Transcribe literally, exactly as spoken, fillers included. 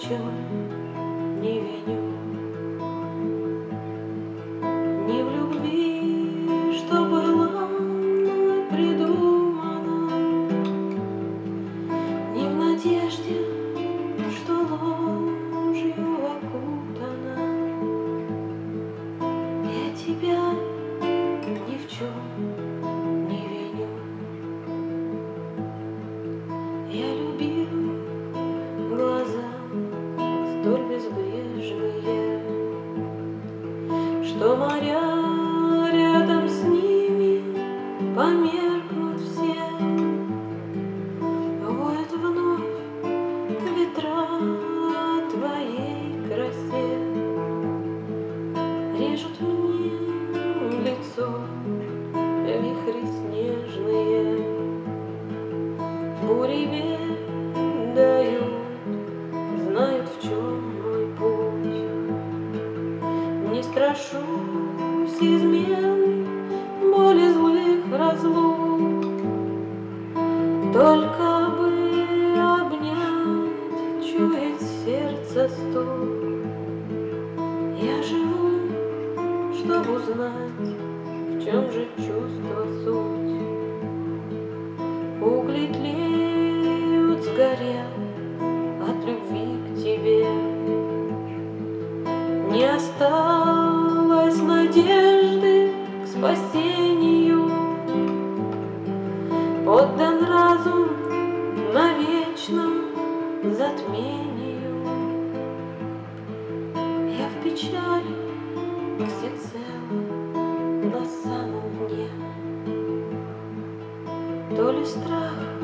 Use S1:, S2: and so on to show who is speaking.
S1: чем не виню. Не в любви, что была мной придумана, не в надежде, что ложью окутана. Я тебя ни в чем не виню. Я любил глаза столь безбрежные, что моря рядом с ними померкнут все. Воют вновь ветра о твоей красе, режут мне лицо вихри снежные, бури век дают, знают, в чем мой путь. Не страшусь измен, боли злых разлук, только бы обнять, чуять сердце стук. Я живу, чтоб узнать, в чем же чувство суть. Угли тлеют, сгорят от любви к тебе. Не осталось надежды к спасению. Отдан разум навечно затмению. Я в печали всецело на самом дне. То ли страх,